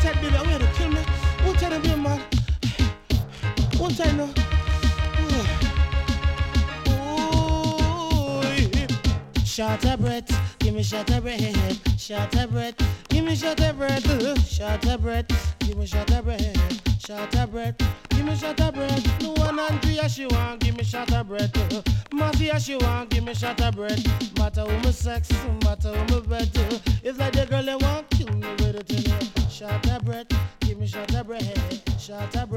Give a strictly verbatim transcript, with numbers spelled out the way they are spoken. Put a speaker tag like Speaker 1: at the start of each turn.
Speaker 1: time, baby, I'm to kill me. One time, baby, man. One time, no. Short of breath, give me short of breath. Short of breath, give me short of breath. Short of breath, give me short of breath. Short of breath, give me short of breath. No one and three as she want, give me short of breath. Mafia she want, give me short of breath. Matter who me sex, matter who me bed. If like the girl they want, kill me with it in her. Short of breath, give me short of breath. Short of breath.